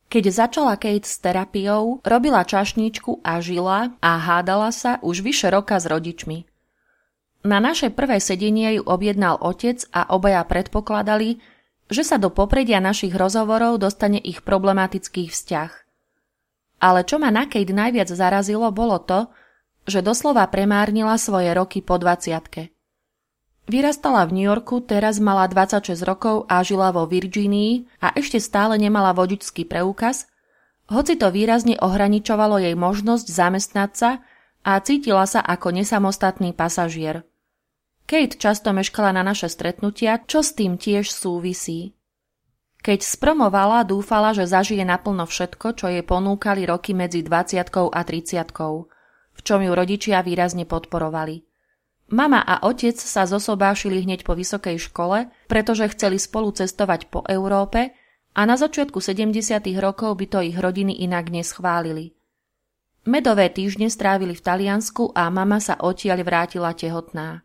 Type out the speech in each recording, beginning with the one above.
Keď začala Kate s terapiou, robila čašníčku a žila a hádala sa už vyše roka s rodičmi. Na naše prvé sedenie ju objednal otec a obaja predpokladali, že sa do popredia našich rozhovorov dostane ich problematický vzťah. Ale čo ma na Kate najviac zarazilo, bolo to, že doslova premárnila svoje roky po 20-tke. Vyrastala v New Yorku, teraz mala 26 rokov a žila vo Virginii a ešte stále nemala vodičský preukaz, hoci to výrazne ohraničovalo jej možnosť zamestnať sa a cítila sa ako nesamostatný pasažier. Kate často meškala na naše stretnutia, čo s tým tiež súvisí. Keď spromovala, dúfala, že zažije naplno všetko, čo jej ponúkali roky medzi 20-tkou a 30-tkou, v čom ju rodičia výrazne podporovali. Mama a otec sa zosobášili hneď po vysokej škole, pretože chceli spolu cestovať po Európe a na začiatku 70. rokov by to ich rodiny inak neschválili. Medové týždne strávili v Taliansku a mama sa odtiaľ vrátila tehotná.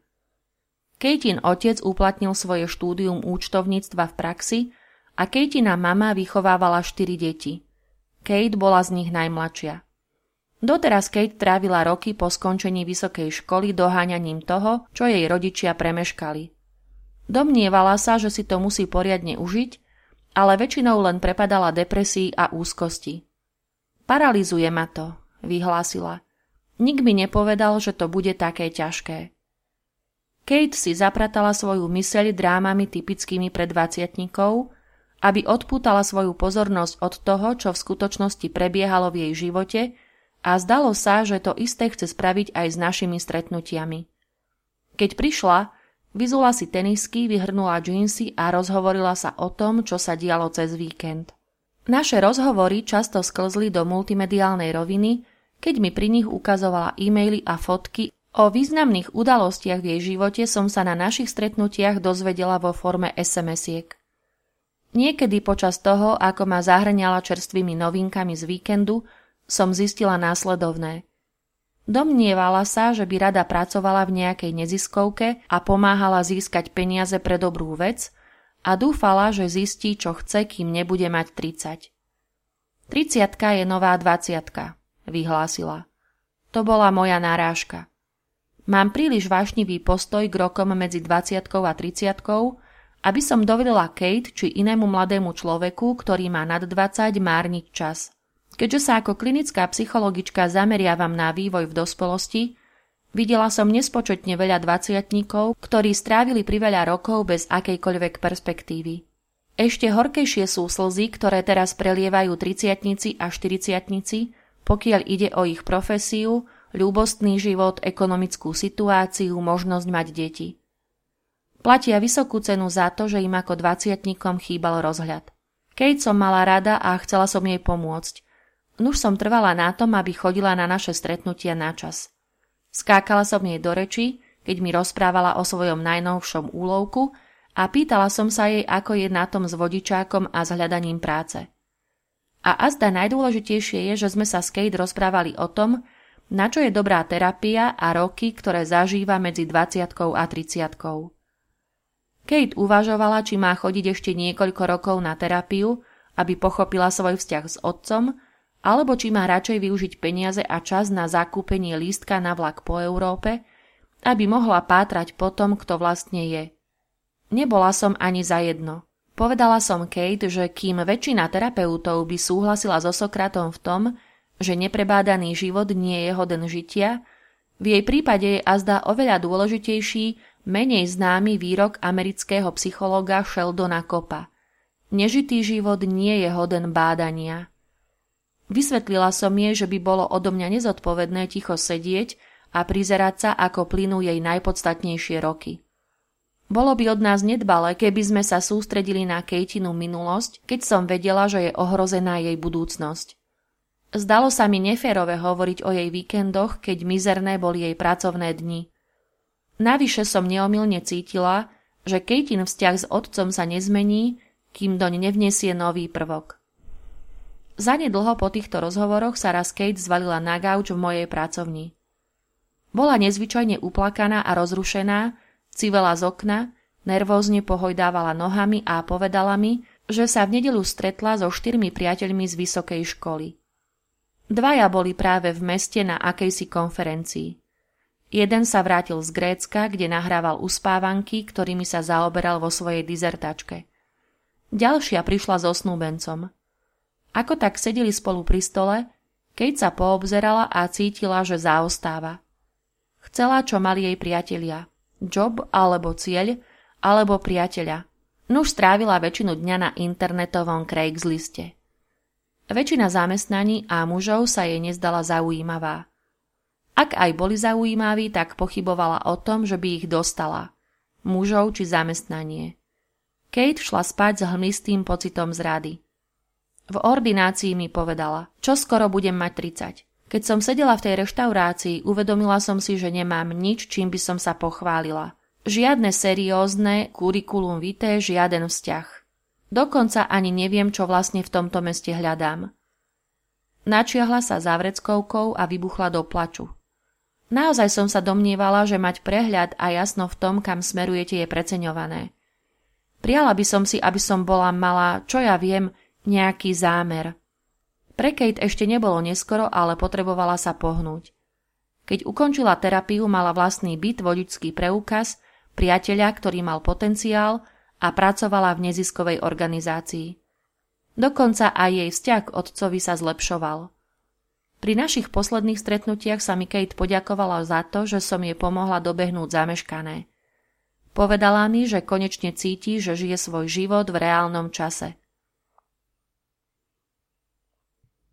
Katein otec uplatnil svoje štúdium účtovníctva v praxi a Kateina mama vychovávala 4 deti. Kate bola z nich najmladšia. Doteraz Kate trávila roky po skončení vysokej školy doháňaním toho, čo jej rodičia premeškali. Domnievala sa, že si to musí poriadne užiť, ale väčšinou len prepadala depresii a úzkosti. Paralizuje ma to, vyhlásila. Nik mi nepovedal, že to bude také ťažké. Kate si zapratala svoju myseľ drámami typickými pre 20-tníkov, aby odpútala svoju pozornosť od toho, čo v skutočnosti prebiehalo v jej živote, a zdalo sa, že to isté chce spraviť aj s našimi stretnutiami. Keď prišla, vyzula si tenisky, vyhrnula džínsy a rozhovorila sa o tom, čo sa dialo cez víkend. Naše rozhovory často sklzli do multimediálnej roviny, keď mi pri nich ukazovala e-maily a fotky o významných udalostiach v jej živote, som sa na našich stretnutiach dozvedela vo forme SMS-iek. Niekedy počas toho, ako ma zahrňala čerstvými novinkami z víkendu, som zistila následovné. Domnievala sa, že by rada pracovala v nejakej neziskovke a pomáhala získať peniaze pre dobrú vec a dúfala, že zistí, čo chce, kým nebude mať 30. 30-ka je nová 20-ka, vyhlásila. To bola moja narážka. Mám príliš vášnivý postoj k rokom medzi 20-kou a 30-kou, aby som dovedela Kate či inému mladému človeku, ktorý má nad 20, márniť čas. Keďže sa ako klinická psychologička zameriavam na vývoj v dospelosti, videla som nespočetne veľa 20-tníkov, ktorí strávili priveľa rokov bez akejkoľvek perspektívy. Ešte horkejšie sú slzy, ktoré teraz prelievajú 30-tníci a 40-tníci, pokiaľ ide o ich profesiu, ľúbostný život, ekonomickú situáciu, možnosť mať deti. Platia vysokú cenu za to, že im ako 20-tníkom chýbal rozhľad. Kate som mala rada a chcela som jej pomôcť. Nuž som trvala na tom, aby chodila na naše stretnutia na čas. Skákala som jej do reči, keď mi rozprávala o svojom najnovšom úlovku a pýtala som sa jej, ako je na tom s vodičákom a s hľadaním práce. A azda najdôležitejšie je, že sme sa s Kate rozprávali o tom, na čo je dobrá terapia a roky, ktoré zažíva medzi 20-tkou a 30-tkou. Kate uvažovala, či má chodiť ešte niekoľko rokov na terapiu, aby pochopila svoj vzťah s otcom, alebo či má radšej využiť peniaze a čas na zakúpenie lístka na vlak po Európe, aby mohla pátrať po tom, kto vlastne je. Nebola som ani za jedno. Povedala som Kate, že kým väčšina terapeutov by súhlasila so Sokratom v tom, že neprebádaný život nie je hoden žitia, v jej prípade je azda oveľa dôležitejší menej známy výrok amerického psychológa Sheldona Coppa. Nežitý život nie je hoden bádania. Vysvetlila som jej, že by bolo odo mňa nezodpovedné ticho sedieť a prizerať sa, ako plynú jej najpodstatnejšie roky. Bolo by od nás nedbalé, keby sme sa sústredili na Katinu minulosť, keď som vedela, že je ohrozená jej budúcnosť. Zdalo sa mi neférové hovoriť o jej víkendoch, keď mizerné boli jej pracovné dni. Navyše som neomylne cítila, že Katin vzťah s otcom sa nezmení, kým doň nevnesie nový prvok. Zanedlho po týchto rozhovoroch sa raz Kate zvalila na gauč v mojej pracovni. Bola nezvyčajne uplakaná a rozrušená, civela z okna, nervózne pohojdávala nohami a povedala mi, že sa v nedeľu stretla so 4 priateľmi z vysokej školy. 2 boli práve v meste na akejsi konferencii. Jeden sa vrátil z Grécka, kde nahrával uspávanky, ktorými sa zaoberal vo svojej dizertačke. Ďalšia prišla so snúbencom. Ako tak sedeli spolu pri stole, Kate sa poobzerala a cítila, že zaostáva. Chcela, čo mali jej priatelia. Job alebo cieľ, alebo priateľa. Nuž strávila väčšinu dňa na internetovom Craigsliste. Väčšina zamestnaní a mužov sa jej nezdala zaujímavá. Ak aj boli zaujímaví, tak pochybovala o tom, že by ich dostala. Mužov či zamestnanie. Kate šla spať s hmlistým pocitom zrady. V ordinácii mi povedala, čo skoro budem mať 30. Keď som sedela v tej reštaurácii, uvedomila som si, že nemám nič, čím by som sa pochválila. Žiadne seriózne kurikulum vitae, žiaden vzťah. Dokonca ani neviem, čo vlastne v tomto meste hľadám. Načiahla sa závreckovkou a vybuchla do plaču. Naozaj som sa domnievala, že mať prehľad a jasno v tom, kam smerujete, je preceňované. Priala by som si, aby som mala, čo ja viem, nejaký zámer. Pre Kate ešte nebolo neskoro, ale potrebovala sa pohnúť. Keď ukončila terapiu, mala vlastný byt, vodičský preukaz, priateľa, ktorý mal potenciál a pracovala v neziskovej organizácii. Dokonca aj jej vzťah k otcovi sa zlepšoval. Pri našich posledných stretnutiach sa mi Kate poďakovala za to, že som jej pomohla dobehnúť zameškané. Povedala mi, že konečne cíti, že žije svoj život v reálnom čase.